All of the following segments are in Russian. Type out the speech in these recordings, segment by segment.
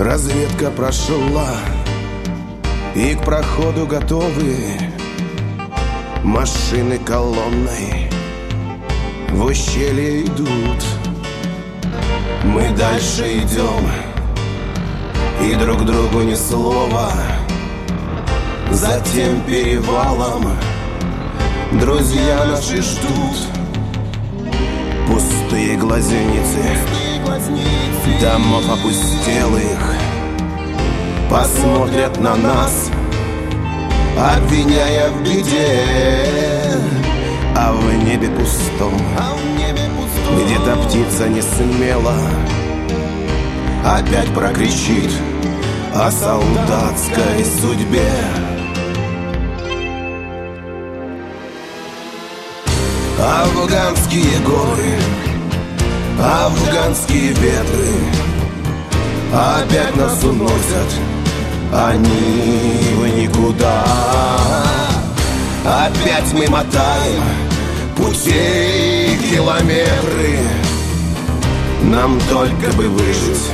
Разведка прошла, и к проходу готовы. Машины колонной в ущелье идут. Мы дальше идем, и друг другу ни слова. За тем перевалом друзья наши ждут. Пустые глазницы домов опустелых посмотрят на нас, обвиняя в беде. А в небе пустом где-то птица не смела опять прокричит о солдатской судьбе. Афганские горы, афганские ветры опять нас уносят, они в никуда. Опять мы мотаем путей километры. Нам только бы выжить,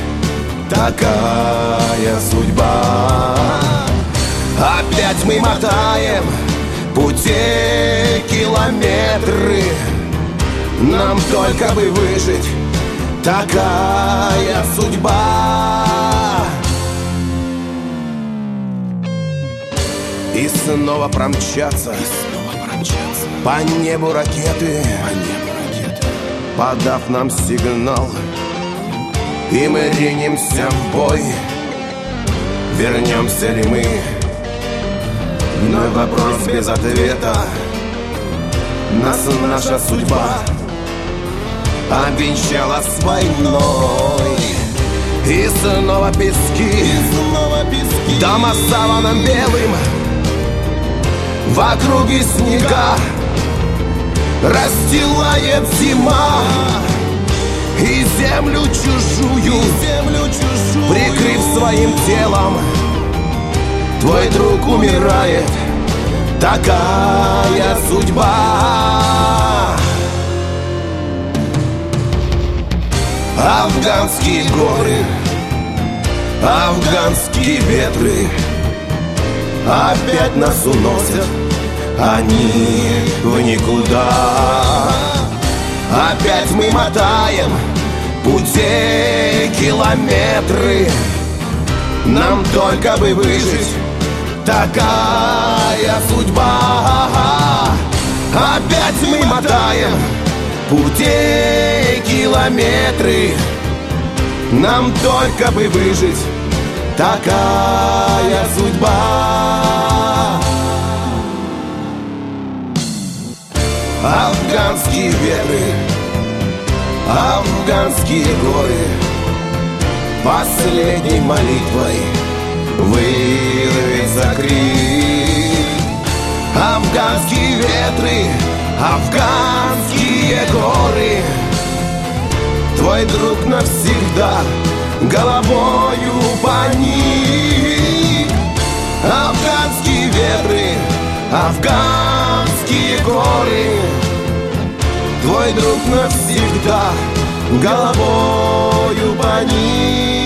такая судьба. Опять мы мотаем путей километры. Нам только бы выжить, такая судьба. И снова промчаться по небу ракеты, подав нам сигнал, и мы ринемся в бой. Вернемся ли мы? Вновь вопрос без ответа. Нас наша судьба обвенчала с войной. И снова пески, дома с саваном белым, в округе снега расстилает зима. И землю чужую, прикрыв своим телом, твой друг умирает, такая судьба. Афганские горы, афганские ветры опять нас уносят, они в никуда. Опять мы мотаем путей километры. Нам только бы выжить, такая судьба. Опять мы мотаем путей километры. Нам только бы выжить, такая судьба. Афганские ветры, афганские горы последней молитвой вырвется крик. Афганские ветры, афганские горы, твой друг навсегда головою поник. Афганские ветры, афганские горы, твой друг навсегда головою поник.